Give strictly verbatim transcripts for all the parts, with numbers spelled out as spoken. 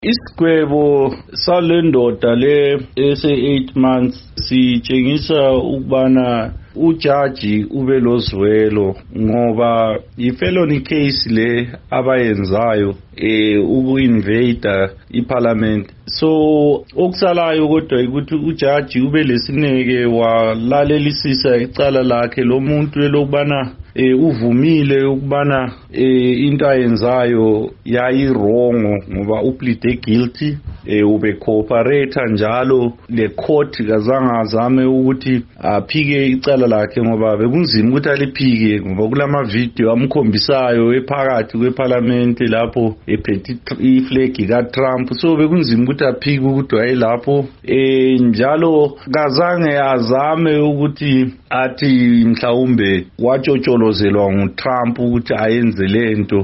Isigwebo salendoda le ese eight months sitshengisa ukubana ujaji ube lozwelo ngoba ifelony case le abayenzayo eh uku-invader iparliament. So okusalayo kodwa ukuthi ujaji ube lesineke walalelisisa icala lakhe lo muntu elokubana eh uvumile ukubana eh into ayenzayo yayirongo ngoba uplede guilty eh ube cooperate njalo le court kazange azame ukuthi aphike icala lakhe ngoba bekunzima ukuthi aliphike ngoba kulama video amkhombisayo ephakathi kweparlament lapho ephethe iflag ka Trump. So bekunzima ukuthi aphike ukuthi wayelapho eh njalo kazange azame ukuthi athi mhlawumbe watshotsholozelwa nguTrump ukuthi ayenze lento.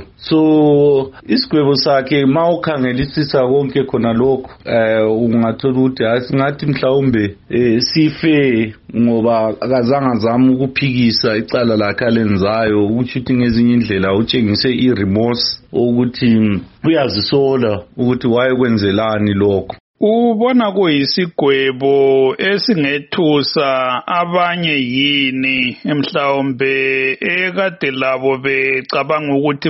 So isigwebo sakhe mawukhangelisisa konke khona lokho eh ungathola ukuthi asingathi mhlawumbe eh sife ngoba akazange azama ukuphikisa icala lakhe alenzayo ukuthi ngezinye indlela utshengise iremorse ukuthi uyazisola ukuthi wayekwenzelani lokho. Ubona kuyisigwebo esingethusa abanye yini emhlawumbe ekade labo becabanga ukuthi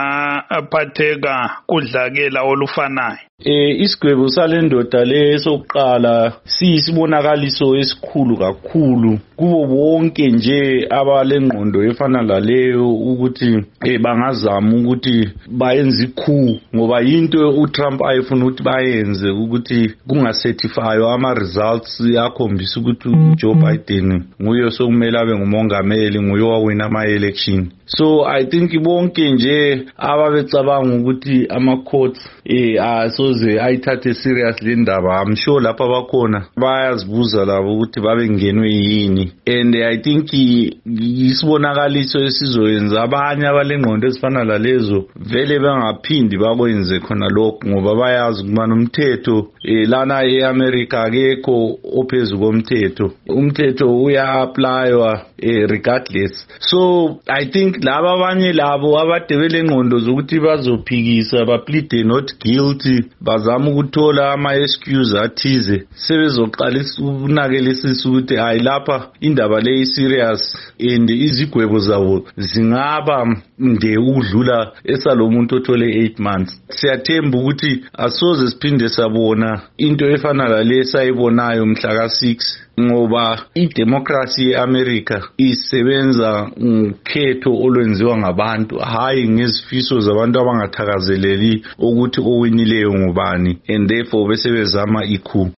bangaphatheka kudlakela olufanayo? Eh isigwebo salendoda lesokuqala siyisibonakaliso esikhulu kakhulu kubo bonke nje abalengqondo efana laleyo ukuthi eh bangazama ukuthi bayenze ikhu ngoba into uTrump ayefuna ukuthi bayenze ukuthi kungacertifywa ama results yakhombisa ukuthi uJoe Biden nguye sokumele abe ngumongameli nguye owawina ama election. So I think bonke nje ababecabanga ukuthi ama courts eh asoze ayithathe seriously indaba, I'm sure lapha bakhona bayazibuza labo ukuthi babe ngenwe yini. And I think isibonakaliso esizoyenza abanye abalengqondo ezifana lalezo vele bangaphindi bakwenze khona lokho ngoba bayazi ukuthi umthetho eh lana eAmerica akekho ophezulu komthetho, umthetho uya applywa eh regardless. So I think laba abanye labo abadebele ngqondo zokuthi bazophikisa ba plead not guilty bazama ukuthola ama excuse athize sebezoqalisa ukunakelisisa ukuthi hayi lapha indaba le serious and izigwebo zabo zingaba nde ukudlula esalomuntu othole eight months. Siyathemba ukuthi asoze siphinde sabona into efana lale sayibonayo mhla ka six ngoba idemocracy eAmerica isebenza ngokhetho olwenziwa ngabantu hayi ngezifiso zabantu abangathakazeleli ukuthi owinileyo ngubani and therefore bese bezama ikhu.